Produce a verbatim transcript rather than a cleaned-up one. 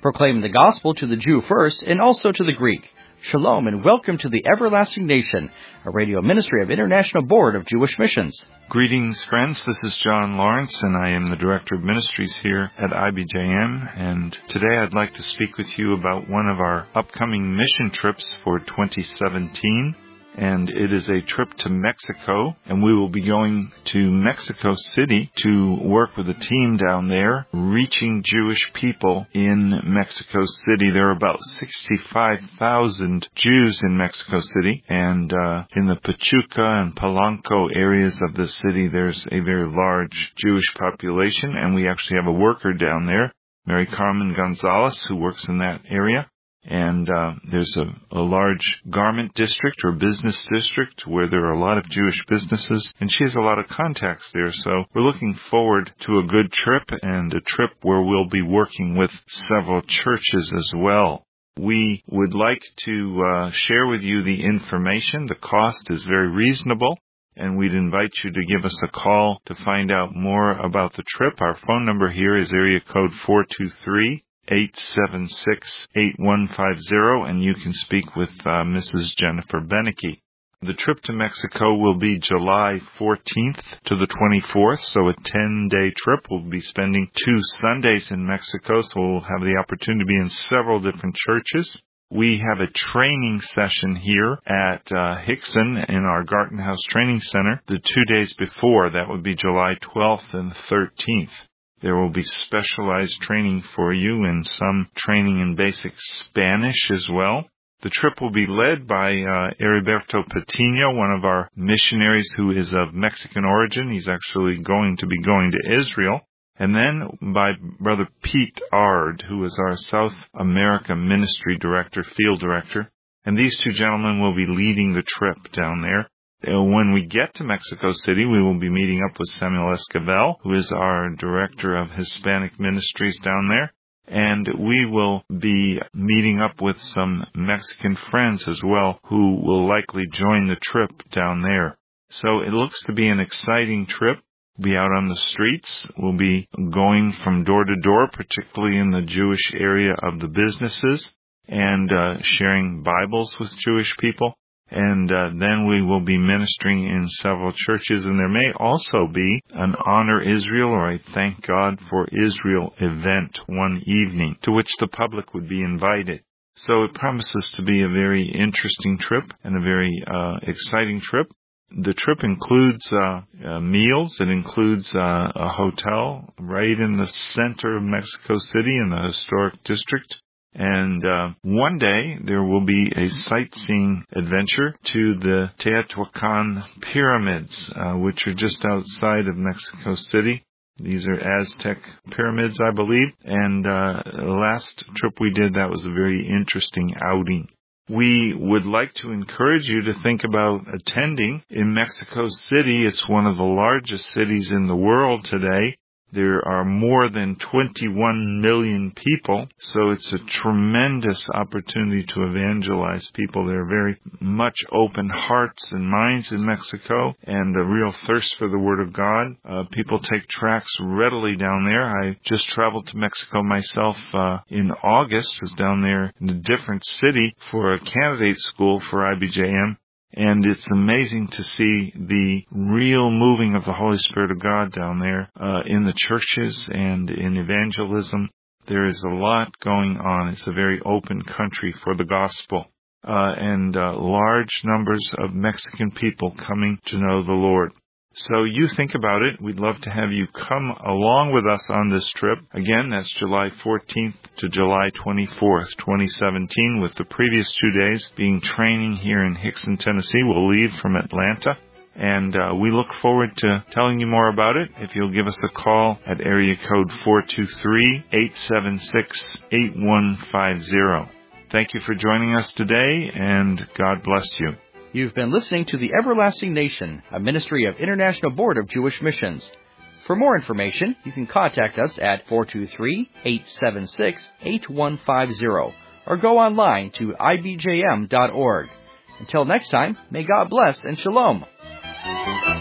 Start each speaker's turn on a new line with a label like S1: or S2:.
S1: proclaiming the gospel to the Jew first and also to the Greek. Shalom and welcome to the Everlasting Nation, a radio ministry of International Board of Jewish Missions.
S2: Greetings, friends. This is John Lawrence, and I am the Director of Ministries here at I B J M. And today I'd like to speak with you about one of our upcoming mission trips for twenty seventeen. And it is a trip to Mexico, and we will be going to Mexico City to work with a team down there, reaching Jewish people in Mexico City. There are about sixty-five thousand Jews in Mexico City, and uh, in the Pachuca and Polanco areas of the city, there's a very large Jewish population, and we actually have a worker down there, Mary Carmen Gonzalez, who works in that area. And uh, there's a, a large garment district or business district where there are a lot of Jewish businesses, and she has a lot of contacts there. So we're looking forward to a good trip, and a trip where we'll be working with several churches as well. We would like to uh, share with you the information. The cost is very reasonable, and we'd invite you to give us a call to find out more about the trip. Our phone number here is area code four two three, eight seven six, eight one five zero, and you can speak with uh, Missus Jennifer Beneke. The trip to Mexico will be July fourteenth to the twenty-fourth, so a ten-day trip. We'll be spending two Sundays in Mexico, so we'll have the opportunity to be in several different churches. We have a training session here at uh, Hickson in our Garten House Training Center the two days before. That would be July twelfth and thirteenth. There will be specialized training for you and some training in basic Spanish as well. The trip will be led by uh, Heriberto Patino, one of our missionaries who is of Mexican origin. He's actually going to be going to Israel. And then by Brother Pete Ard, who is our South America Ministry Director, Field Director. And these two gentlemen will be leading the trip down there. When we get to Mexico City, we will be meeting up with Samuel Esquivel, who is our Director of Hispanic Ministries down there. And we will be meeting up with some Mexican friends as well, who will likely join the trip down there. So it looks to be an exciting trip. We'll be out on the streets. We'll be going from door to door, particularly in the Jewish area of the businesses, and uh, sharing Bibles with Jewish people. And uh, then we will be ministering in several churches, and there may also be an Honor Israel or a Thank God for Israel event one evening to which the public would be invited. So it promises to be a very interesting trip and a very uh, exciting trip. The trip includes uh, uh, meals. It includes uh, a hotel right in the center of Mexico City in the historic district. And uh, one day there will be a sightseeing adventure to the Teotihuacan pyramids, uh, which are just outside of Mexico City. These are Aztec pyramids, I believe. And uh, last trip we did, that was a very interesting outing. We would like to encourage you to think about attending in Mexico City. It's one of the largest cities in the world today. There are more than twenty-one million people, so it's a tremendous opportunity to evangelize people. There are very much open hearts and minds in Mexico and a real thirst for the Word of God. Uh, people take tracts readily down there. I just traveled to Mexico myself uh, in August, was down there in a different city for a candidate school for I B J M. And it's amazing to see the real moving of the Holy Spirit of God down there uh, in the churches and in evangelism. There is a lot going on. It's a very open country for the gospel. Uh, and uh, large numbers of Mexican people coming to know the Lord. So you think about it. We'd love to have you come along with us on this trip. Again, that's July fourteenth to July twenty-fourth, twenty seventeen, with the previous two days being training here in Hickson, Tennessee. We'll leave from Atlanta. And uh, we look forward to telling you more about it if you'll give us a call at area code four two three, eight seven six, eight one five zero. Thank you for joining us today, and God bless you.
S1: You've been listening to the Everlasting Nation, a ministry of International Board of Jewish Missions. For more information, you can contact us at four two three, eight seven six, eight one five zero or go online to I B J M dot org. Until next time, may God bless and shalom.